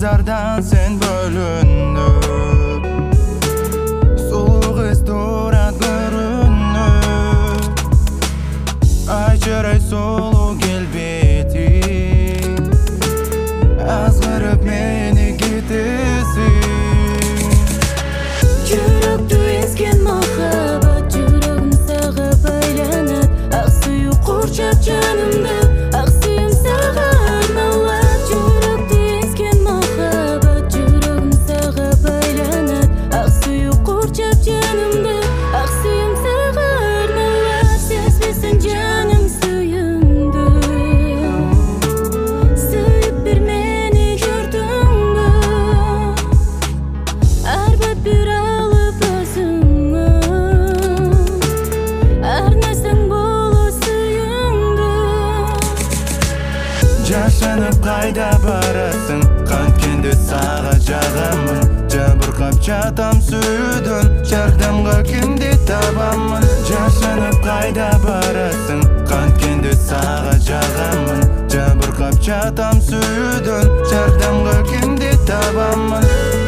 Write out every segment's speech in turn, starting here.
nazardan sen bölünüp sulu kız durat görünüp ayçıray sulu kelbeti azgırıp meni gidesin. Жүректі ezген махаббат, жүрегім саған байланады. Ақ сүйі қоршап жанымды, ақ сүйім саған арналады. Жүректі ezген махаббат, жүрегім саған байланады. Ақ сүйі қоршап жанымды, ақ сүйім саған арналады. Сезбесін жаным сүйімді, сүйіп бір мені жүрдің бе? Арбап бір алып өзіңі, арнасаң болу сүйіңді. Жашанып қайда барасың, қанткенде саға жағамын. Жабырқап жатам сүйдін, жардамға кімді табамын. Жашанып қайда барасың, қанткенде саға жағамын. Жабырқап жатам сүйдін, жардамға кімді табамын.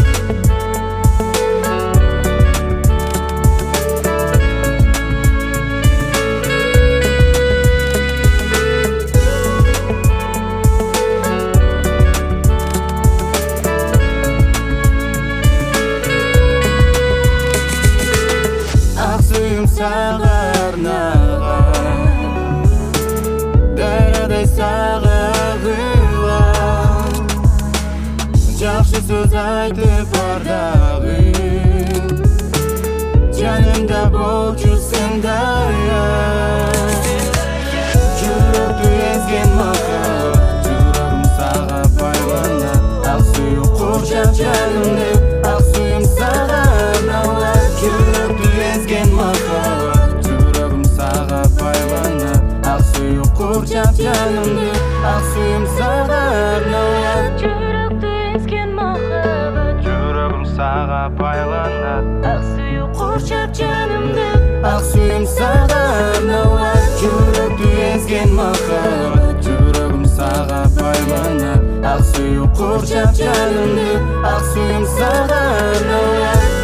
Sağa arnаған, дарадай саға қылған, жақсы сөз айтып ардағым, жанымда болшы сен даяр. Жүректі ezген махаббат, жүрегім саға байланады. Ақ сүйі қоршап жанымды, ақ сүйім саға арналады. Жүректі ezgen mахаббат, жүрегім саға байланады. Ақ сүйі қоршап жанымды, ақ сүйім саға арналады. Жүректі ezген махаббат, Жүрегім саға байланады. ақ сүйі қоршап жанымды, Ақ сүйім саға арналады. Жүректі ezgen махаббат, жүрегім саға байланады. Ақ сүйі қоршап жанымды, ақ сүйім саға арналады.